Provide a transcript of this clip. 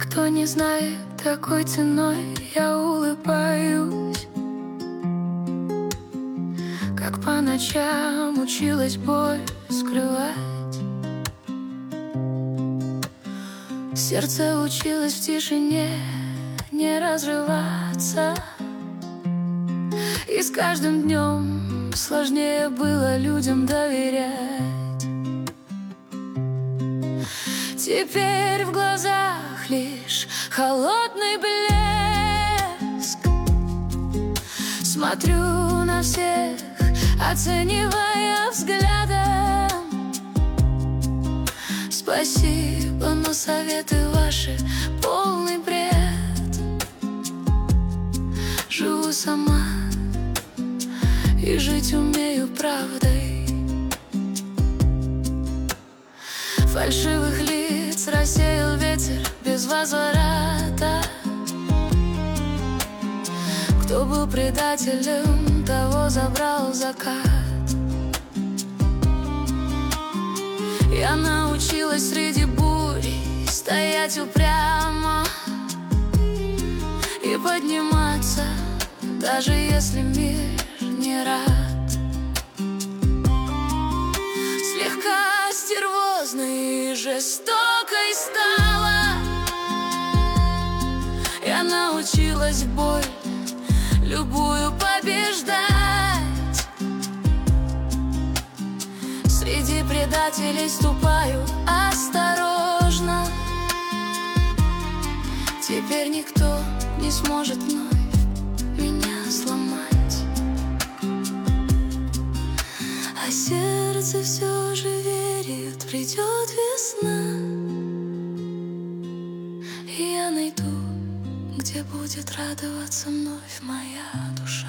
Кто не знает, такой ценой я улыбаюсь. Как по ночам училась боль скрывать. Сердце училось в тишине не разрываться. И с каждым днем сложнее было людям доверять. Теперь в глазах лишь холодный блеск. Смотрю на всех, оценивая взглядом. Спасибо, но советы ваши полный бред. Живу сама и жить умею правдой. Фальшивых лиц рассеял ветер без возврата. Кто был предателем, того забрал закат. Я научилась среди бури стоять упрямо и подниматься, даже если мир не рад. Слегка стервозной и жестокой стала. Я научилась боль любую побеждать. Среди предателей ступаю осторожно. Теперь никто не сможет вновь меня сломать. А сердце все же верит, придет весна. И я найду, где будет радоваться вновь моя душа.